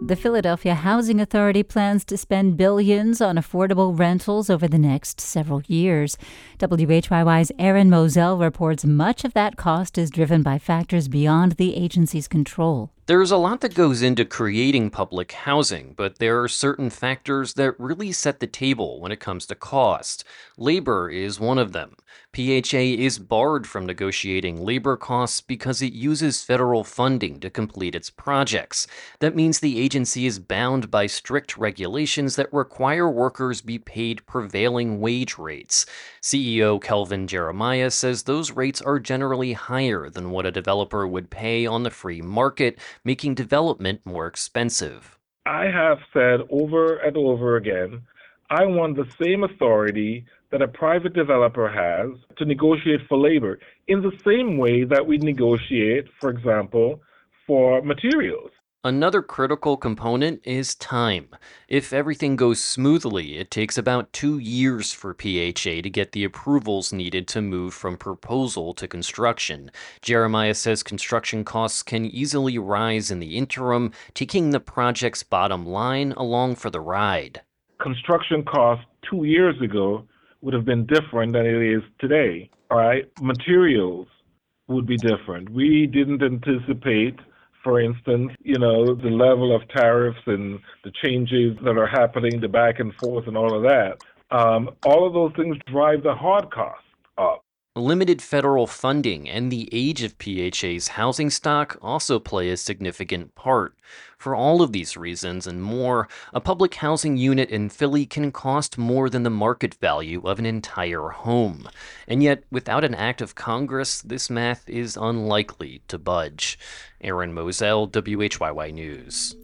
The Philadelphia Housing Authority plans to spend billions on affordable rentals over the next several years. WHYY's Aaron Moselle reports much of that cost is driven by factors beyond the agency's control. There's a lot that goes into creating public housing, but there are certain factors that really set the table when it comes to cost. Labor is one of them. PHA is barred from negotiating labor costs because it uses federal funding to complete its projects. That means the agency is bound by strict regulations that require workers be paid prevailing wage rates. CEO Kelvin Jeremiah says those rates are generally higher than what a developer would pay on the free market, making development more expensive. I have said over and over again, I want the same authority that a private developer has to negotiate for labor in the same way that we negotiate, for example, for materials. Another critical component is time. If everything goes smoothly, it takes about 2 years for PHA to get the approvals needed to move from proposal to construction. Jeremiah says construction costs can easily rise in the interim, taking the project's bottom line along for the ride. Construction costs 2 years ago would have been different than it is today. All right, materials would be different. We didn't anticipate, for instance, the level of tariffs and the changes that are happening, the back and forth and all of that. All of those things drive the hard costs up. Limited federal funding and the age of PHA's housing stock also play a significant part. For all of these reasons and more, a public housing unit in Philly can cost more than the market value of an entire home. And yet, without an act of Congress, this math is unlikely to budge. Aaron Moselle, WHYY News.